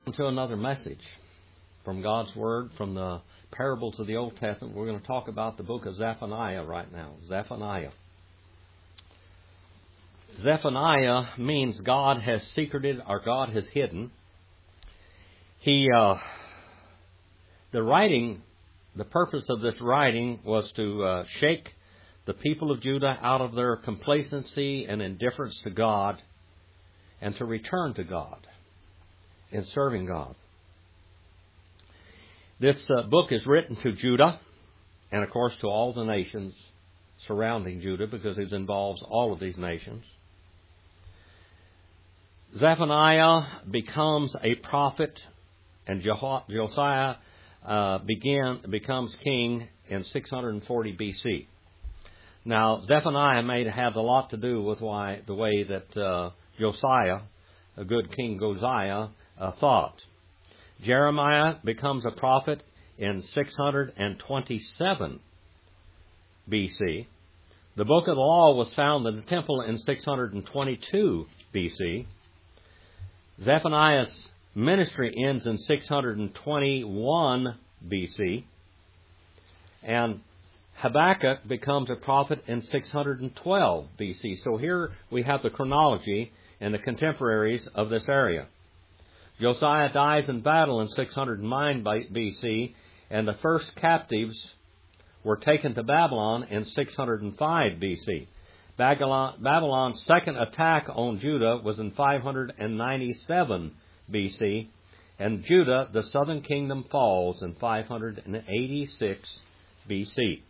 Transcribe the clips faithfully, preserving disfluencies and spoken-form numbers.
To another message from God's Word, from the parables of the Old Testament. We're going to talk about the book of Zephaniah right now. Zephaniah. Zephaniah means God has secreted or God has hidden. He, uh, the writing, the purpose of this writing was to uh, shake the people of Judah out of their complacency and indifference to God and to return to God in serving God. This uh, book is written to Judah and, of course, to all the nations surrounding Judah because it involves all of these nations. Zephaniah becomes a prophet, and Josiah uh, began, becomes king in six hundred forty B C. Now, Zephaniah may have a lot to do with why the way that uh, Josiah, a good king Josiah, uh, thought. Jeremiah becomes a prophet in six hundred twenty-seven B C. The book of the law was found in the temple in six hundred twenty-two B C. Zephaniah's ministry ends in six hundred twenty-one B C. And Habakkuk becomes a prophet in six hundred twelve B C. So here we have the chronology and the contemporaries of this area. Josiah dies in battle in six hundred nine B C, and the first captives were taken to Babylon in six hundred five B C. Babylon, Babylon's second attack on Judah was in five hundred ninety-seven B C, and Judah, the southern kingdom, falls in five hundred eighty-six B C.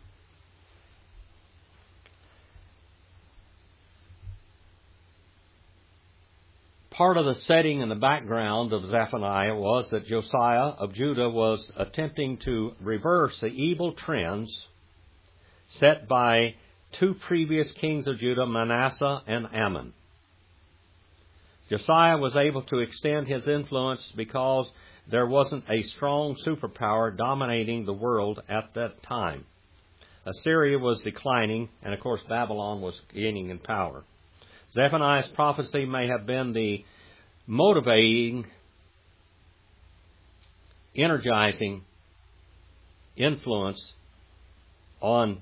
Part of the setting and the background of Zephaniah was that Josiah of Judah was attempting to reverse the evil trends set by two previous kings of Judah, Manasseh and Ammon. Josiah was able to extend his influence because there wasn't a strong superpower dominating the world at that time. Assyria was declining, and of course Babylon was gaining in power. Zephaniah's prophecy may have been the motivating, energizing influence on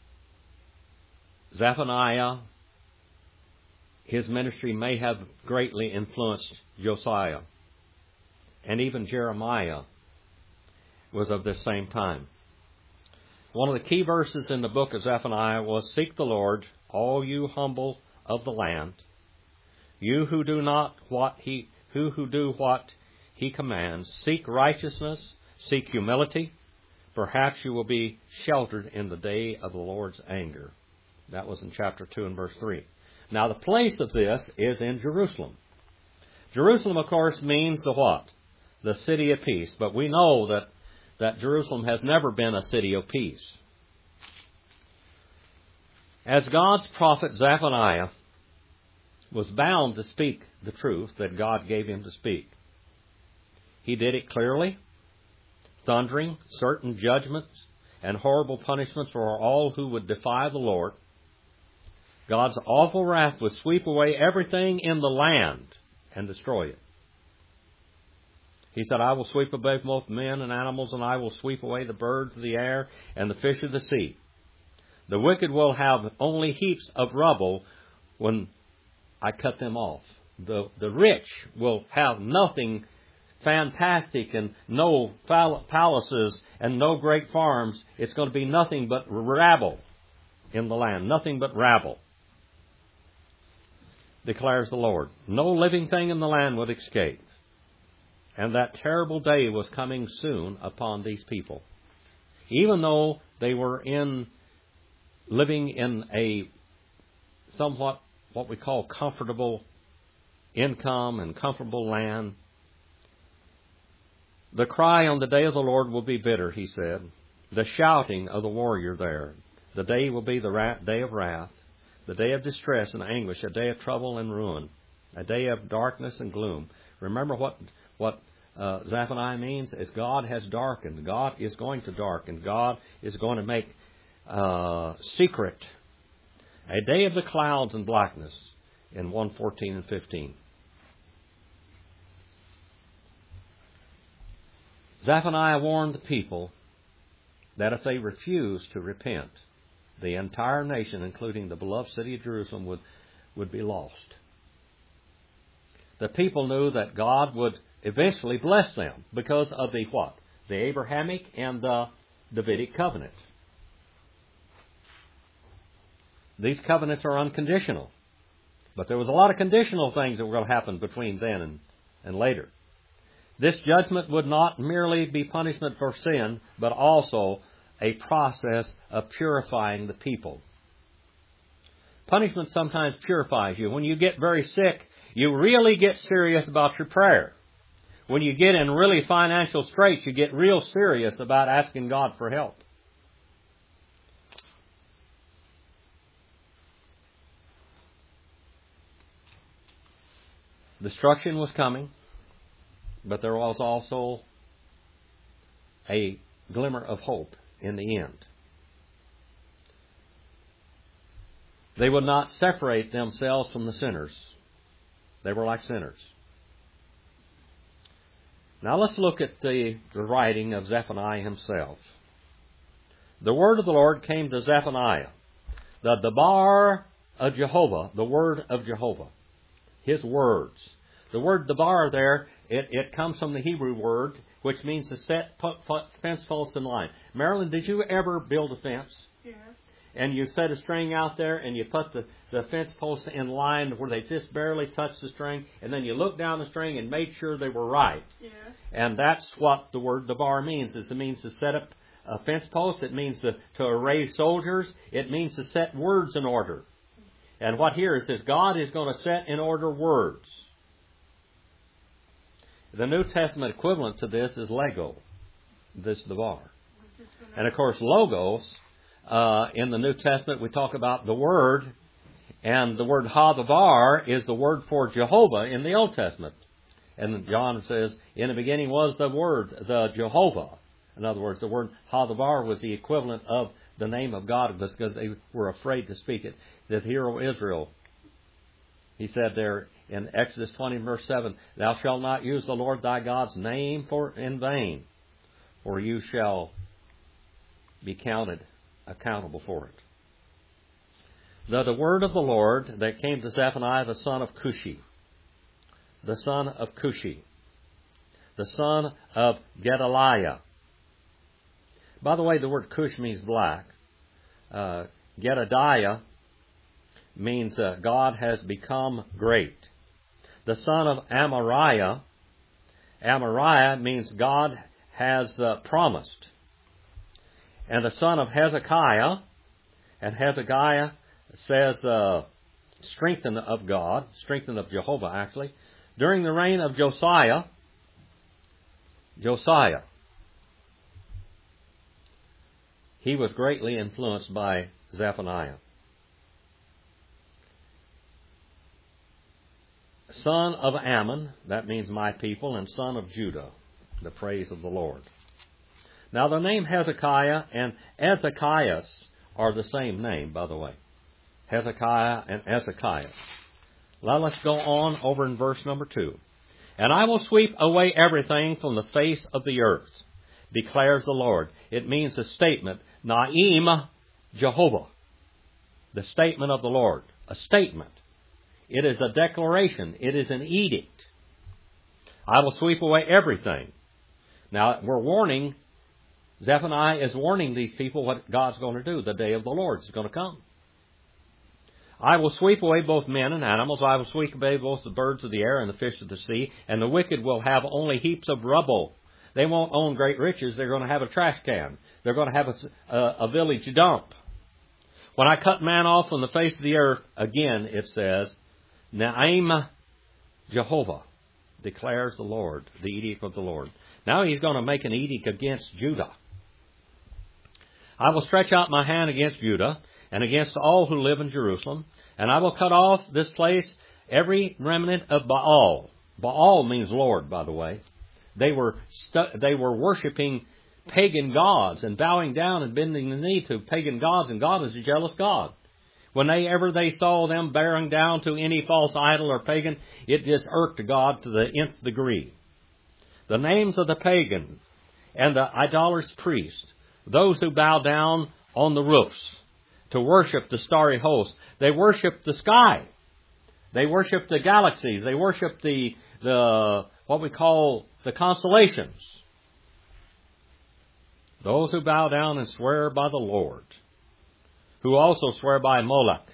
Zephaniah. His ministry may have greatly influenced Josiah. And even Jeremiah was of this same time. One of the key verses in the book of Zephaniah was, "Seek the Lord, all you humble of the land, you who do not what he who who do what he commands. Seek righteousness, seek humility. Perhaps you will be sheltered in the day of the Lord's anger." That was in chapter two and verse three. Now the place of this is in Jerusalem. Jerusalem, of course, means the what? The city of peace. But we know that, that Jerusalem has never been a city of peace. As God's prophet Zephaniah was bound to speak the truth that God gave him to speak, he did it clearly, thundering certain judgments and horrible punishments for all who would defy the Lord. God's awful wrath would sweep away everything in the land and destroy it. He said, "I will sweep away both men and animals, and I will sweep away the birds of the air and the fish of the sea. The wicked will have only heaps of rubble when I cut them off. The, the rich will have nothing fantastic and no palaces and no great farms. It's going to be nothing but rabble in the land, nothing but rabble, declares the Lord. No living thing in the land would escape." And that terrible day was coming soon upon these people. Even though they were in living in a somewhat what we call comfortable income and comfortable land, the cry on the day of the Lord will be bitter, he said. The shouting of the warrior there. The day will be the wrath, day of wrath, the day of distress and anguish, a day of trouble and ruin, a day of darkness and gloom. Remember what what uh, Zephaniah means is God has darkened. God is going to darken. God is going to make uh, secret a day of the clouds and blackness in one fourteen and fifteen. Zephaniah warned the people that if they refused to repent, the entire nation, including the beloved city of Jerusalem, would, would be lost. The people knew that God would eventually bless them because of the what? The Abrahamic and the Davidic covenant. These covenants are unconditional. But there was a lot of conditional things that were going to happen between then and, and later. This judgment would not merely be punishment for sin, but also a process of purifying the people. Punishment sometimes purifies you. When you get very sick, you really get serious about your prayer. When you get in really financial straits, you get real serious about asking God for help. Destruction was coming, but there was also a glimmer of hope in the end. They would not separate themselves from the sinners. They were like sinners. Now let's look at the, the writing of Zephaniah himself. The word of the Lord came to Zephaniah, the Debar of Jehovah, the word of Jehovah. His words. The word Debar there, it, it comes from the Hebrew word, which means to set fence posts in line. Marilyn, did you ever build a fence? Yes. And you set a string out there and you put the, the fence posts in line where they just barely touch the string, and then you look down the string and made sure they were right. Yes. And that's what the word Debar means. Is it means to set up a fence post. It means to, to array soldiers. It means to set words in order. And what here is this, God is going to set in order words. The New Testament equivalent to this is Lego, this Debar. And of course, Logos, uh, in the New Testament, we talk about the Word, and the word Ha-Devar is the word for Jehovah in the Old Testament. And John says, in the beginning was the Word, the Jehovah. In other words, the word Ha-Devar was the equivalent of the name of God because they were afraid to speak it. The hero Israel, he said there in Exodus twenty, verse seven, "Thou shalt not use the Lord thy God's name for in vain, or you shall be counted accountable for it." The, the word of the Lord that came to Zephaniah, the son of Cushi, the son of Cushi, the son of Gedaliah. By the way, the word Cush means black. Uh, Gedaliah means uh, God has become great. The son of Amariah, Amariah means God has uh, promised. And the son of Hezekiah, and Hezekiah says uh, strengthen of God, strengthen of Jehovah actually. During the reign of Josiah, Josiah, he was greatly influenced by Zephaniah. Son of Ammon, that means my people, and son of Judah, the praise of the Lord. Now the name Hezekiah and Ezekias are the same name, by the way. Hezekiah and Ezekias. Now let's go on over in verse number two. "And I will sweep away everything from the face of the earth, declares the Lord." It means a statement. Naim Jehovah. The statement of the Lord. A statement. It is a declaration. It is an edict. I will sweep away everything. Now, we're warning, Zephaniah is warning these people what God's going to do. The day of the Lord is going to come. "I will sweep away both men and animals. I will sweep away both the birds of the air and the fish of the sea. And the wicked will have only heaps of rubble." They won't own great riches. They're going to have a trash can. They're going to have a, a, a village dump. "When I cut man off from the face of the earth," again it says, Naim Jehovah, declares the Lord, the edict of the Lord. Now he's going to make an edict against Judah. "I will stretch out my hand against Judah and against all who live in Jerusalem, and I will cut off this place every remnant of Baal." Baal means Lord, by the way. They were stu- they were worshiping pagan gods and bowing down and bending the knee to pagan gods, and God is a jealous God. Whenever they saw them bearing down to any false idol or pagan, it just irked God to the nth degree. The names of the pagan and the idolatrous priest, those who bow down on the roofs to worship the starry host. They worship the sky. They worship the galaxies. They worship the, the what we call the constellations. Those who bow down and swear by the Lord, who also swear by Moloch.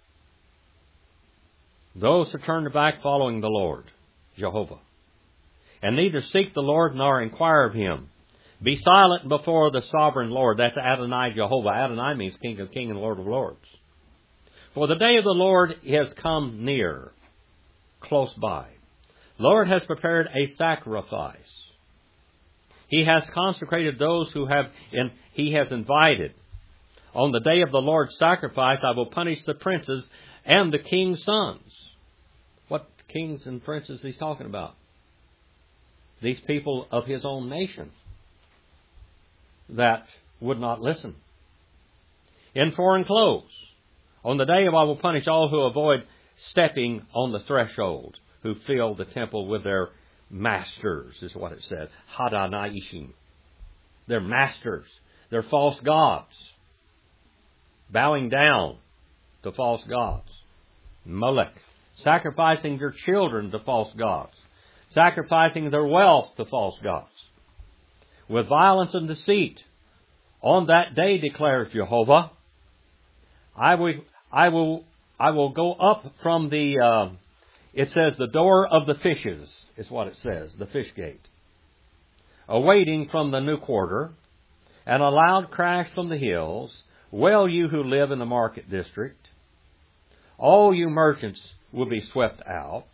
Those who turn back following the Lord, Jehovah, and neither seek the Lord nor inquire of Him. Be silent before the sovereign Lord. That's Adonai Jehovah. Adonai means King of Kings and Lord of Lords. For the day of the Lord has come near, close by. The Lord has prepared a sacrifice. He has consecrated those who have, in, He has invited. On the day of the Lord's sacrifice, I will punish the princes and the king's sons. What kings and princes He's talking about? These people of His own nation that would not listen. In foreign clothes. On the day of I will punish all who avoid stepping on the threshold, who fill the temple with their masters, is what it said. Hadanaishim. Their masters. Their false gods. Bowing down to false gods. Molech. Sacrificing their children to false gods. Sacrificing their wealth to false gods. With violence and deceit. On that day, declares Jehovah, I will, I will, I will go up from the, uh, it says the door of the fishes, is what it says, the fish gate. Awaiting from the new quarter, and a loud crash from the hills. Well, you who live in the market district, all you merchants will be swept out.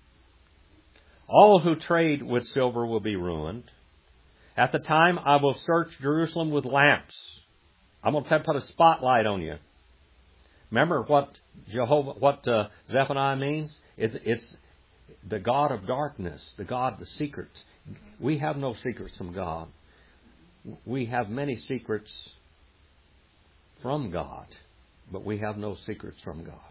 All who trade with silver will be ruined. At the time I will search Jerusalem with lamps. I'm going to put a spotlight on you. Remember what Jehovah, what uh, Zephaniah means? It's, it's the God of darkness, the God of the secrets. We have no secrets from God. We have many secrets from God, but we have no secrets from God.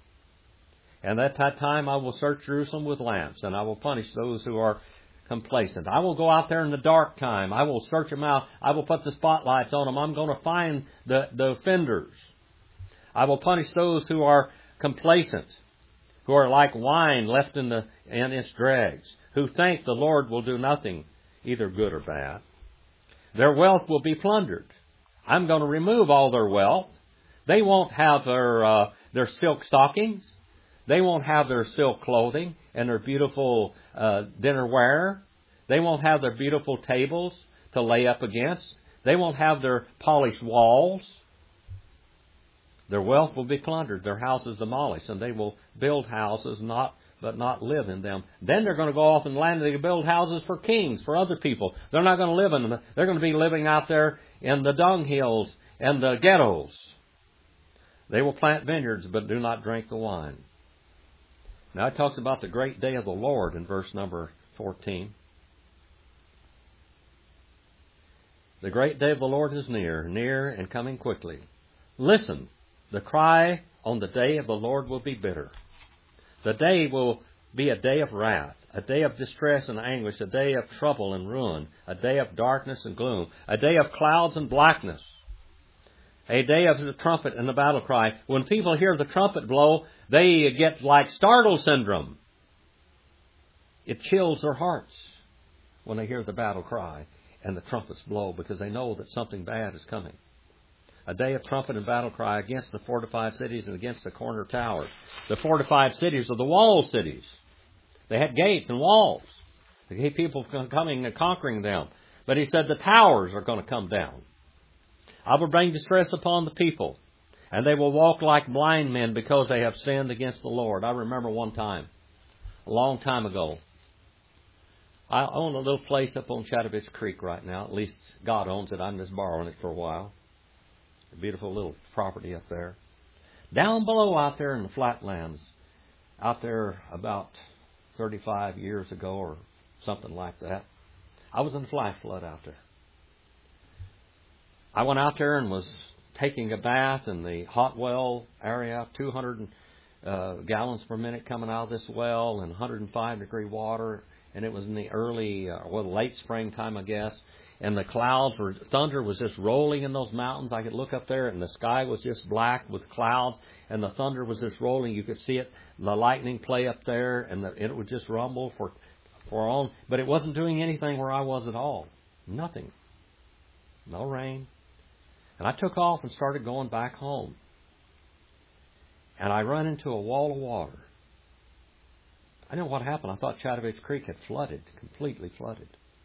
And at that time I will search Jerusalem with lamps, and I will punish those who are complacent. I will go out there in the dark time. I will search them out. I will put the spotlights on them. I'm going to find the, the offenders. I will punish those who are complacent, who are like wine left in the in its dregs, who think the Lord will do nothing, either good or bad. Their wealth will be plundered. I'm going to remove all their wealth. They won't have their uh, their silk stockings. They won't have their silk clothing and their beautiful uh, dinnerware. They won't have their beautiful tables to lay up against. They won't have their polished walls. Their wealth will be plundered, their houses demolished, and they will build houses, not but not live in them. Then they're going to go off and land and build houses for kings, for other people. They're not going to live in them. They're going to be living out there in the dunghills and the ghettos. They will plant vineyards, but do not drink the wine. Now it talks about the great day of the Lord in verse number fourteen. The great day of the Lord is near, near and coming quickly. Listen, the cry on the day of the Lord will be bitter. The day will be a day of wrath, a day of distress and anguish, a day of trouble and ruin, a day of darkness and gloom, a day of clouds and blackness, a day of the trumpet and the battle cry. When people hear the trumpet blow, they get like startle syndrome. It chills their hearts when they hear the battle cry and the trumpets blow, because they know that something bad is coming. A day of trumpet and battle cry against the fortified cities and against the corner towers. The fortified cities are the wall cities. They had gates and walls. They had people coming and conquering them. But he said the towers are going to come down. I will bring distress upon the people, and they will walk like blind men because they have sinned against the Lord. I remember one time, a long time ago, I own a little place up on Chattahoochee Creek right now. At least God owns it. I'm just borrowing it for a while. A beautiful little property up there. Down below out there in the flatlands, out there about thirty-five years ago or something like that, I was in the flash flood out there. I went out there and was taking a bath in the hot well area, two hundred uh, gallons per minute coming out of this well, and one hundred five degree water, and it was in the early, uh, well, late springtime, I guess. and the clouds were, thunder was just rolling in those mountains. I could look up there, and the sky was just black with clouds, and the thunder was just rolling. You could see it, the lightning play up there, and the, it would just rumble for, for on. But it wasn't doing anything where I was at all. Nothing. No rain. And I took off and started going back home. And I run into a wall of water. I didn't know what happened. I thought Chattanooga Creek had flooded, completely flooded.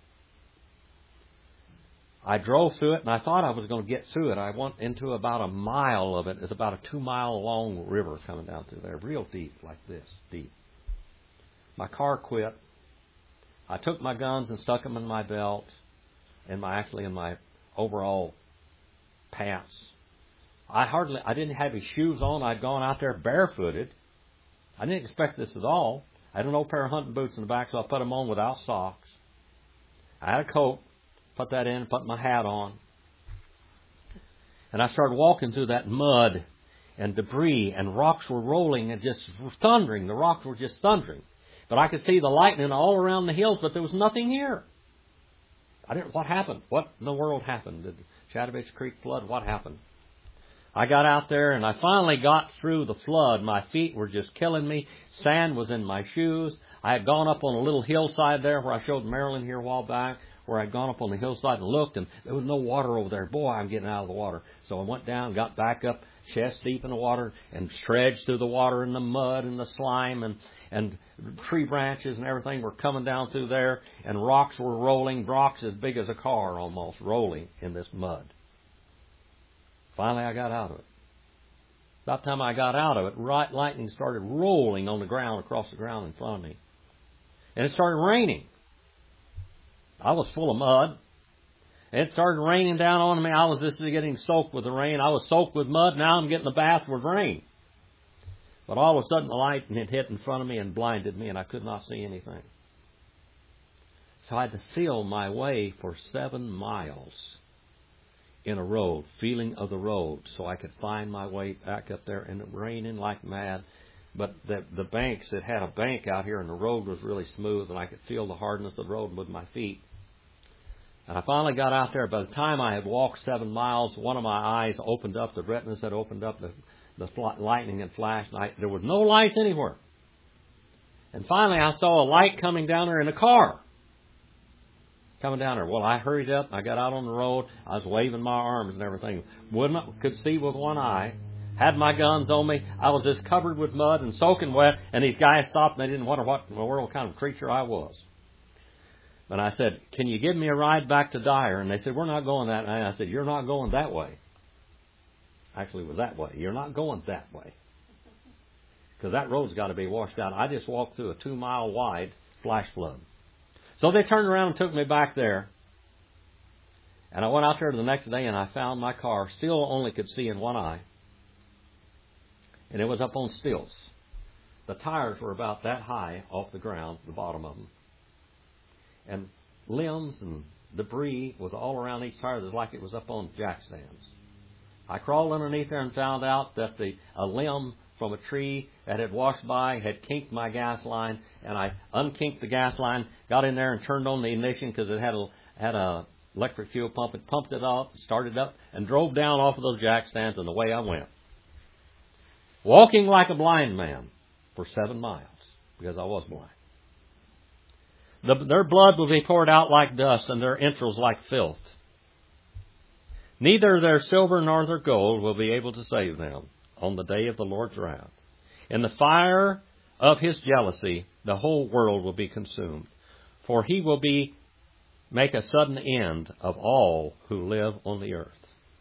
I drove through it, and I thought I was going to get through it. I went into about a mile of it. It's about a two-mile-long river coming down through there, real deep, like this, deep. My car quit. I took my guns and stuck them in my belt, and my actually in my overall pants. I hardly, I didn't have any shoes on. I'd gone out there barefooted. I didn't expect this at all. I had an old pair of hunting boots in the back, so I put them on without socks. I had a coat. Put that in, put my hat on. And I started walking through that mud and debris, and rocks were rolling and just thundering. The rocks were just thundering. But I could see the lightning all around the hills, but there was nothing here. I didn't, what happened? What in the world happened? Did Chattanooga Creek flood? What happened? I got out there, and I finally got through the flood. My feet were just killing me. Sand was in my shoes. I had gone up on a little hillside there where I showed Marilyn here a while back, where I'd gone up on the hillside and looked, and there was no water over there. Boy, I'm getting out of the water. So I went down, got back up, chest deep in the water, and trudged through the water and the mud and the slime, and, and tree branches and everything were coming down through there, and rocks were rolling, rocks as big as a car almost, rolling in this mud. Finally, I got out of it. About the time I got out of it, right, lightning started rolling on the ground, across the ground in front of me. And it started raining. I was full of mud. It started raining down on me. I was just getting soaked with the rain. I was soaked with mud. Now I'm getting the bath with rain. But all of a sudden the lightning had hit in front of me and blinded me, and I could not see anything. So I had to feel my way for seven miles in a road, feeling of the road, so I could find my way back up there, and it was raining like mad. But the, the banks, it had a bank out here, and the road was really smooth, and I could feel the hardness of the road with my feet. And I finally got out there. By the time I had walked seven miles, one of my eyes opened up, the retinas had opened up, the, the lightning had flashed, and I, there was no lights anywhere. And finally I saw a light coming down there in a car. Coming down there. Well, I hurried up, I got out on the road, I was waving my arms and everything. Wouldn't, could see with one eye. Had my guns on me. I was just covered with mud and soaking wet, and these guys stopped, and they didn't wonder what in the world kind of creature I was. And I said, can you give me a ride back to Dyer? And they said, we're not going that way. And I said, you're not going that way. Actually, it was that way. You're not going that way. Because that road's got to be washed out. I just walked through a two-mile wide flash flood. So they turned around and took me back there. And I went out there the next day, and I found my car. Still only could see in one eye. And it was up on stilts. The tires were about that high off the ground, the bottom of them. And limbs and debris was all around these tires. It was like it was up on jack stands. I crawled underneath there and found out that the a limb from a tree that had washed by had kinked my gas line, and I unkinked the gas line, got in there and turned on the ignition because it had a had a electric fuel pump. It pumped it up, started up, and drove down off of those jack stands, and away I went. Walking like a blind man for seven miles, because I was blind. The, their blood will be poured out like dust, and their entrails like filth. Neither their silver nor their gold will be able to save them on the day of the Lord's wrath. In the fire of his jealousy, the whole world will be consumed. For he will be make a sudden end of all who live on the earth.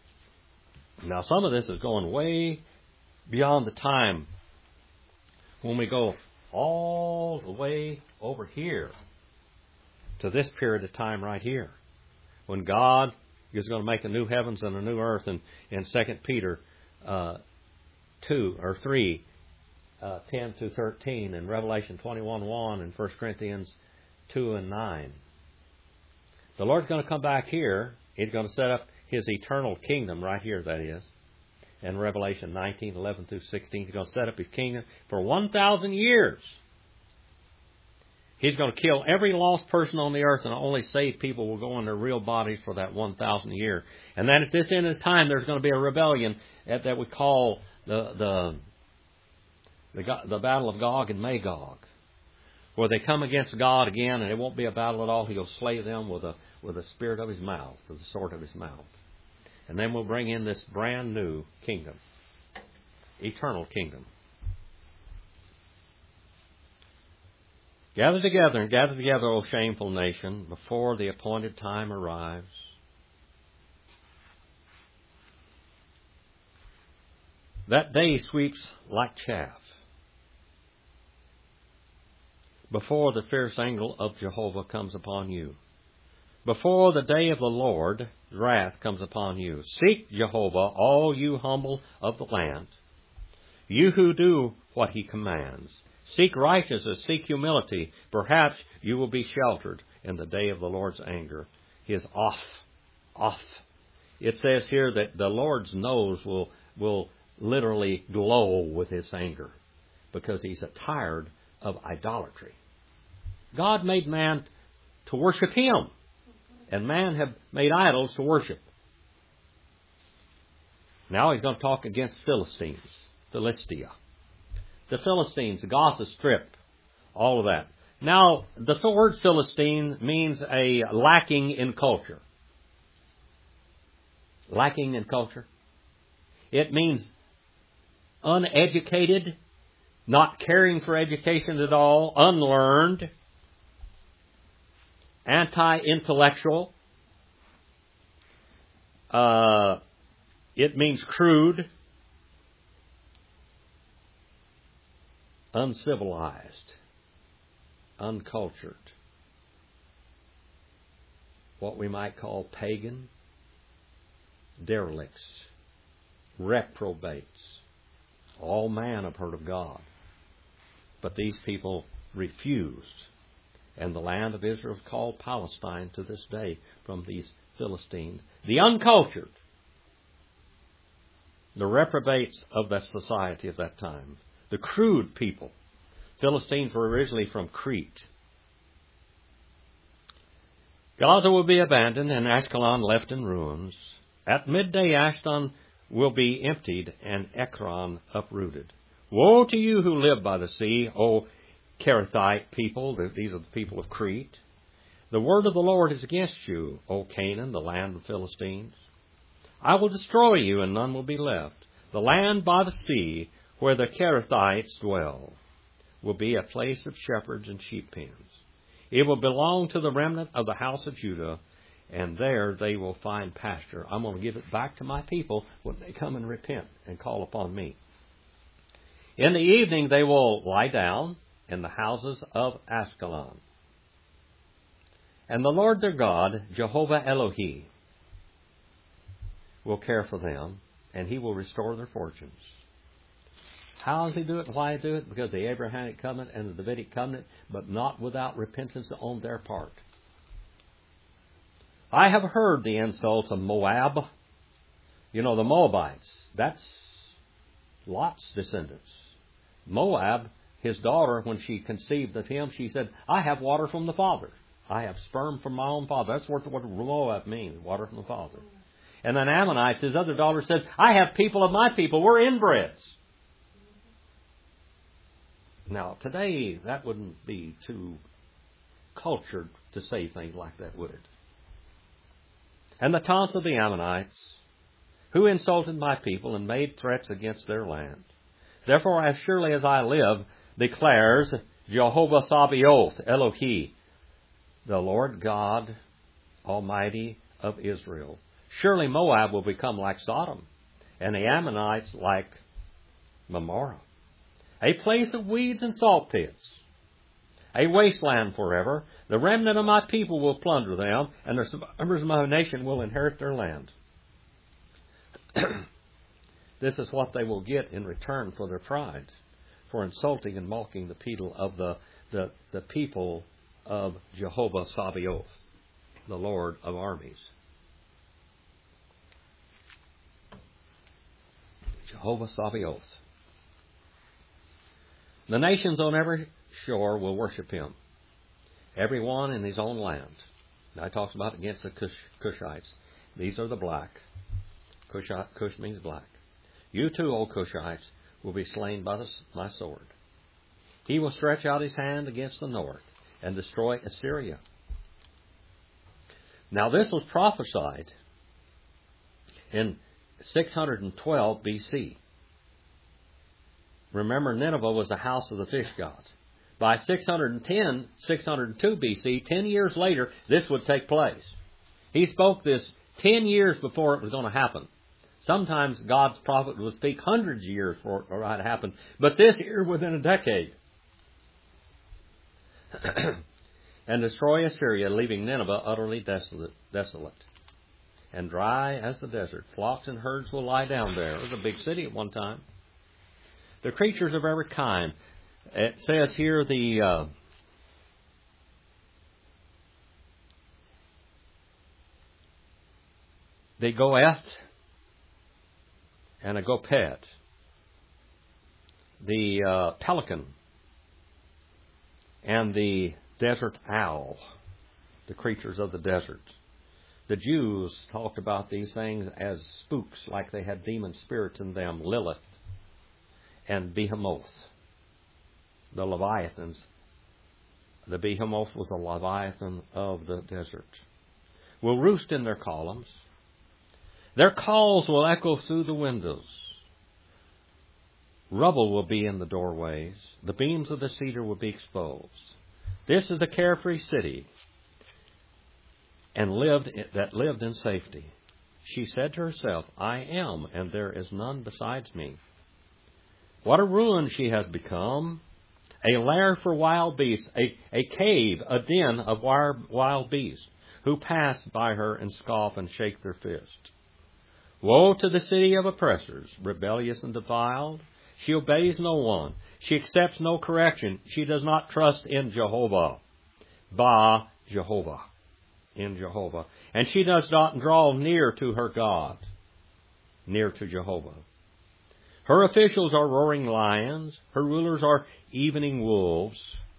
Now, some of this is going way beyond the time when we go all the way over here to this period of time right here, when God is going to make a new heavens and a new earth. And in Second Peter uh, two or three, uh, ten to thirteen, and Revelation twenty-one one, and First Corinthians two and nine. The Lord's going to come back here. He's going to set up his eternal kingdom right here, that is. In Revelation nineteen eleven through sixteen, he's going to set up his kingdom for one thousand years. He's going to kill every lost person on the earth, and only saved people will go in their real bodies for that one thousand year. And then at this end of time, there's going to be a rebellion that we call the the the, the battle of Gog and Magog, where they come against God again, and it won't be a battle at all. He'll slay them with a with the spirit of his mouth, with the sword of his mouth. And then we'll bring in this brand new kingdom, eternal kingdom. Gather together and gather together, O shameful nation, before the appointed time arrives. That day sweeps like chaff before the fierce anger of Jehovah comes upon you. Before the day of the Lord's wrath comes upon you. Seek Jehovah, all you humble of the land, you who do what he commands. Seek righteousness, seek humility. Perhaps you will be sheltered in the day of the Lord's anger. He is off, off. It says here that the Lord's nose will, will literally glow with his anger because he's tired of idolatry. God made man to worship him, and man have made idols to worship. Now he's going to talk against Philistines, Philistia. The Philistines, the Gaza Strip, all of that. Now, the word Philistine means a lacking in culture. Lacking in culture. It means uneducated, not caring for education at all, unlearned, anti-intellectual. Uh, it means crude, uncivilized, uncultured, what we might call pagan, derelicts, reprobates. All man have heard of God. But these people refused. And the land of Israel is called Palestine to this day from these Philistines. The uncultured, the reprobates of that society of that time. The crude people. Philistines were originally from Crete. Gaza will be abandoned and Ashkelon left in ruins. At midday Ashdod will be emptied and Ekron uprooted. Woe to you who live by the sea, O Kerethite people. These are the people of Crete. The word of the Lord is against you, O Canaan, the land of the Philistines. I will destroy you and none will be left. The land by the sea where the Kerethites dwell will be a place of shepherds and sheep pens. It will belong to the remnant of the house of Judah, and there they will find pasture. I'm going to give it back to my people when they come and repent and call upon me. In the evening they will lie down in the houses of Ashkelon. And the Lord their God, Jehovah Elohim, will care for them, and he will restore their fortunes. How does he do it and why he do it? Because of the Abrahamic covenant and the Davidic covenant, but not without repentance on their part. I have heard the insults of Moab. You know, the Moabites, that's Lot's descendants. Moab, his daughter, when she conceived of him, she said, I have water from the Father. I have sperm from my own father. That's what, what Moab means, water from the Father. And then Ammonites, his other daughter, said, I have people of my people. We're inbreds. Now, today, that wouldn't be too cultured to say things like that, would it? And the taunts of the Ammonites, who insulted my people and made threats against their land. Therefore, as surely as I live, declares Jehovah Sabaoth, Elohim, the Lord God Almighty of Israel. Surely Moab will become like Sodom, and the Ammonites like Gomorrah. A place of weeds and salt pits, a wasteland forever. The remnant of my people will plunder them, and the survivors of my nation will inherit their land. This is what they will get in return for their pride, for insulting and mocking the people of the, the, the people of Jehovah Sabaoth, the Lord of armies. Jehovah Sabaoth. The nations on every shore will worship him. every one in his own land. Now he talks about against the Cush, Cushites. These are the black. Cush, Cush means black. You too, O Cushites, will be slain by the, my sword. He will stretch out his hand against the north and destroy Assyria. Now this was prophesied in six hundred twelve B C. Remember, Nineveh was the house of the fish gods. By six hundred ten, six hundred two B C, ten years later, this would take place. He spoke this ten years before it was going to happen. Sometimes God's prophet would speak hundreds of years before it might happen, but this year within a decade. And destroy Assyria, leaving Nineveh utterly desolate, desolate, and dry as the desert. Flocks and herds will lie down there. It was a big city at one time. The creatures of every kind. It says here the uh, the goeth and a gopet, the uh, pelican, and the desert owl, the creatures of the desert. The Jews talked about these things as spooks, like they had demon spirits in them, Lilith and Behemoth, the Leviathans. The Behemoth was a Leviathan of the desert. Will roost in their columns. Their calls will echo through the windows. Rubble will be in the doorways. The beams of the cedar will be exposed. This is the carefree city and lived that lived in safety. She said to herself, I am, and there is none besides me. What a ruin she has become. A lair for wild beasts, a, a cave, a den of wild beasts, who pass by her and scoff and shake their fist. Woe to the city of oppressors, rebellious and defiled. She obeys no one. She accepts no correction. She does not trust in Jehovah. Ba Jehovah. In Jehovah. And she does not draw near to her God. Near to Jehovah. Her officials are roaring lions. Her rulers are evening wolves.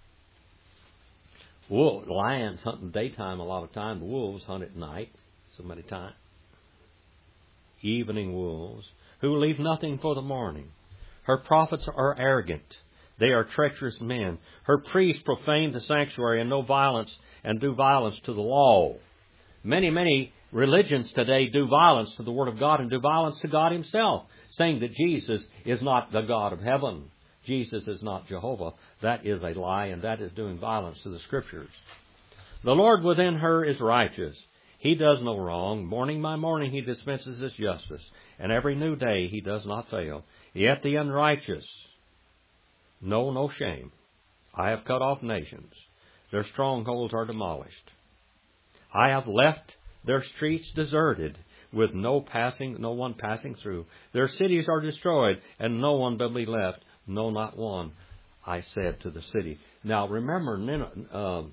Wolf, lions hunt in the daytime a lot of time. The wolves hunt at night so many times. Evening wolves, who leave nothing for the morning. Her prophets are arrogant. They are treacherous men. Her priests profane the sanctuary and no violence and do violence to the law. Many, many religions today do violence to the Word of God and do violence to God Himself, saying that Jesus is not the God of heaven. Jesus is not Jehovah. That is a lie, and that is doing violence to the Scriptures. The Lord within her is righteous. He does no wrong. Morning by morning He dispenses His justice, and every new day He does not fail. Yet the unrighteous know no shame. I have cut off nations. Their strongholds are demolished. I have left their streets deserted, with no passing, no one passing through. Their cities are destroyed, and no one will be left, no, not one, I said to the city. Now remember, uh,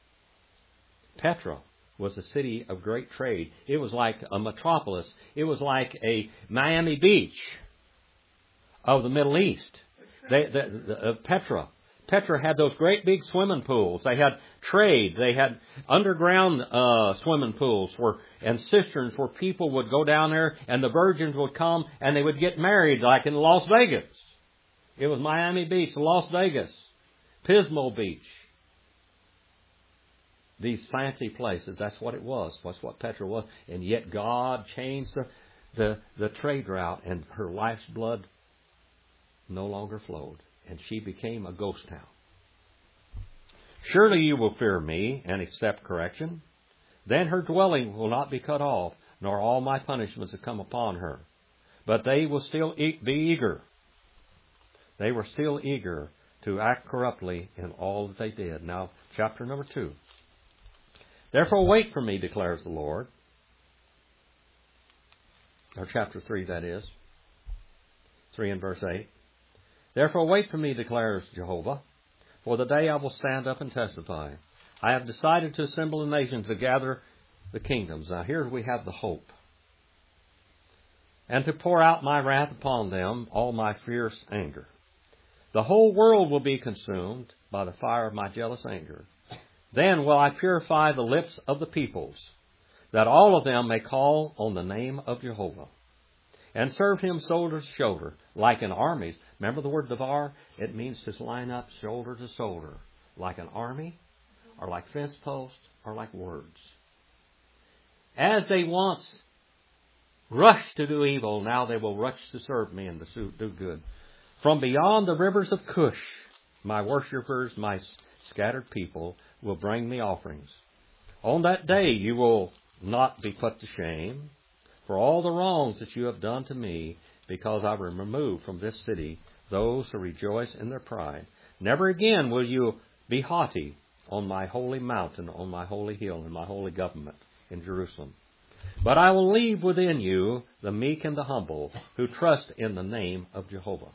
Petra was a city of great trade. It was like a metropolis. It was like a Miami Beach of the Middle East. They, the, the, uh, Petra. Petra had those great big swimming pools. They had trade. They had underground uh, swimming pools where, and cisterns where people would go down there and the virgins would come and they would get married like in Las Vegas. It was Miami Beach, Las Vegas, Pismo Beach. These fancy places, that's what it was. That's what Petra was. And yet God changed the, the, the trade route, and her life's blood no longer flowed. And she became a ghost town. Surely you will fear me and accept correction. Then her dwelling will not be cut off, nor all my punishments have come upon her. But they will still be eager. They were still eager to act corruptly in all that they did. Now, chapter number two. Therefore wait for me, declares the Lord. Or chapter three, that is. three and verse eight. Therefore wait for me, declares Jehovah, for the day I will stand up and testify. I have decided to assemble the nations, to gather the kingdoms. Now here we have the hope. And to pour out my wrath upon them, all my fierce anger. The whole world will be consumed by the fire of my jealous anger. Then will I purify the lips of the peoples, that all of them may call on the name of Jehovah, and serve him shoulder to shoulder, like an army. Remember the word devar? It means to line up shoulder to shoulder, like an army, or like fence posts, or like words. As they once rushed to do evil, now they will rush to serve me and to do good. From beyond the rivers of Cush, my worshippers, my scattered people, will bring me offerings. On that day you will not be put to shame for all the wrongs that you have done to me, because I will remove from this city those who rejoice in their pride. Never again will you be haughty on my holy mountain, on my holy hill, in my holy government in Jerusalem. But I will leave within you the meek and the humble, who trust in the name of Jehovah.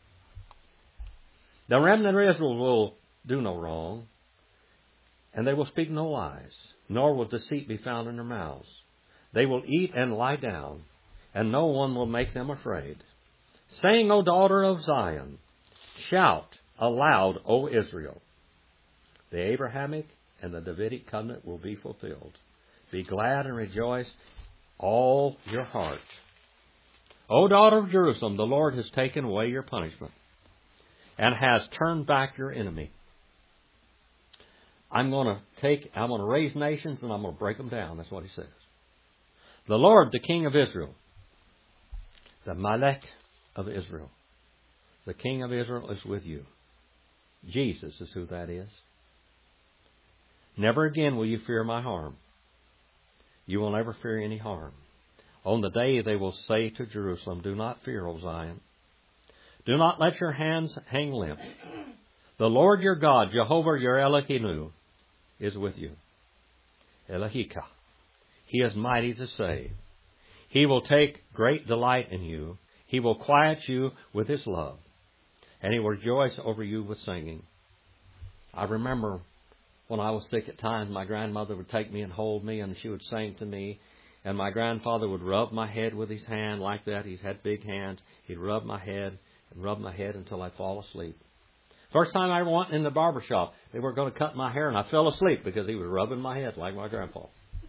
The remnant of Israel will do no wrong, and they will speak no lies, nor will deceit be found in their mouths. They will eat and lie down, and no one will make them afraid. Sing, O daughter of Zion, shout aloud, O Israel. The Abrahamic and the Davidic covenant will be fulfilled. Be glad and rejoice, all your heart. O daughter of Jerusalem, the Lord has taken away your punishment, and has turned back your enemy. I'm going to take, I'm going to raise nations, and I'm going to break them down. That's what he says. The Lord, the King of Israel, the Malek of Israel, the King of Israel is with you. Jesus is who that is. Never again will you fear my harm. You will never fear any harm. On the day they will say to Jerusalem, do not fear, O Zion. Do not let your hands hang limp. The Lord your God, Jehovah your Elohim, is with you. Elohika. He is mighty to save. He will take great delight in you. He will quiet you with his love, and he will rejoice over you with singing. I remember when I was sick at times, my grandmother would take me and hold me, and she would sing to me. And my grandfather would rub my head with his hand like that. He had big hands. He'd rub my head and rub my head until I'd fall asleep. First time I went in the barber shop, they were going to cut my hair, and I fell asleep because he was rubbing my head like my grandpa.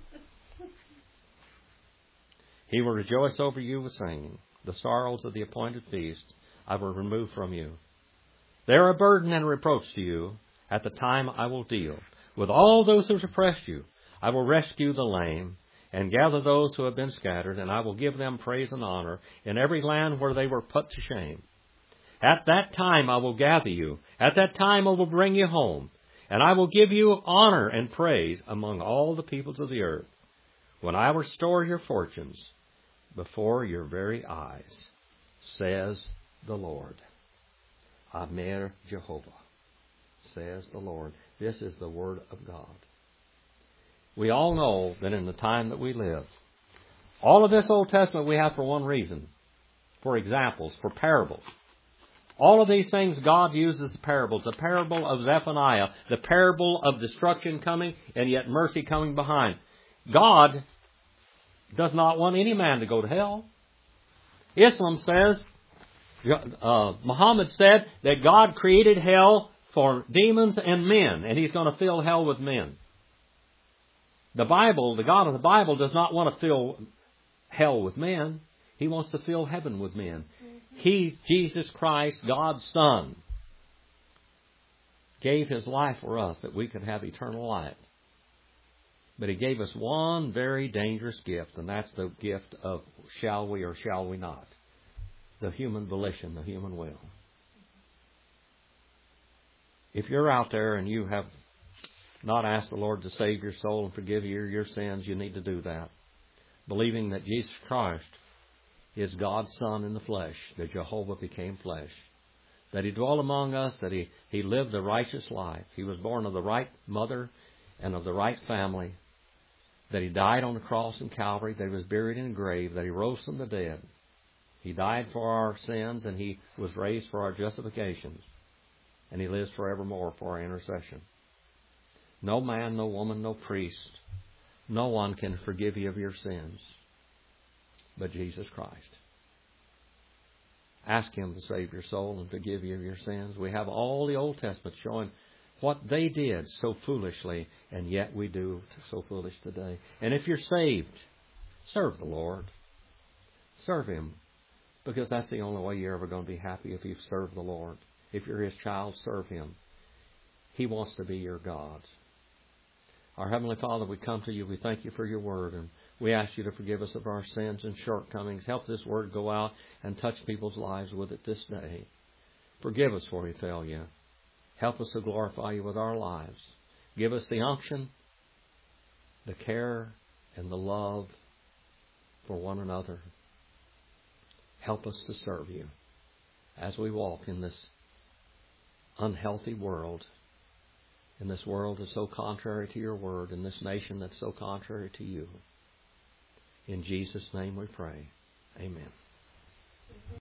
He will rejoice over you with singing. The sorrows of the appointed feast I will remove from you. They are a burden and a reproach to you. At the time I will deal with all those who oppress you. I will rescue the lame and gather those who have been scattered, and I will give them praise and honor in every land where they were put to shame. At that time I will gather you. At that time I will bring you home, and I will give you honor and praise among all the peoples of the earth, when I restore your fortunes before your very eyes, says the Lord. Amer Jehovah, says the Lord. This is the word of God. We all know that in the time that we live, all of this Old Testament we have for one reason, for examples, for parables. All of these things God uses as parables. The parable of Zephaniah, the parable of destruction coming and yet mercy coming behind. God does not want any man to go to hell. Islam says, uh, Muhammad said that God created hell for demons and men, and he's going to fill hell with men. The Bible, the God of the Bible, does not want to fill hell with men. He wants to fill heaven with men. He, Jesus Christ, God's Son, gave his life for us that we could have eternal life. But he gave us one very dangerous gift, and that's the gift of shall we or shall we not. The human volition, the human will. If you're out there and you have not asked the Lord to save your soul and forgive you your sins, you need to do that. Believing that Jesus Christ is God's Son in the flesh, that Jehovah became flesh, that he dwelt among us, that he, he lived a righteous life. He was born of the right mother and of the right family, that he died on the cross in Calvary, that he was buried in a grave, that he rose from the dead. He died for our sins, and he was raised for our justifications, and he lives forevermore for our intercession. No man, no woman, no priest, no one can forgive you of your sins but Jesus Christ. Ask him to save your soul and forgive you of your sins. We have all the Old Testament showing what they did so foolishly, and yet we do so foolish today. And if you're saved, serve the Lord. Serve Him. Because that's the only way you're ever going to be happy, if you've served the Lord. If you're His child, serve Him. He wants to be your God. Our Heavenly Father, we come to You. We thank You for Your Word, and we ask You to forgive us of our sins and shortcomings. Help this Word go out and touch people's lives with it this day. Forgive us where we fail You. Help us to glorify You with our lives. Give us the unction, the care, and the love for one another. Help us to serve You as we walk in this unhealthy world, in this world that's so contrary to Your Word, in this nation that's so contrary to You. In Jesus' name we pray. Amen.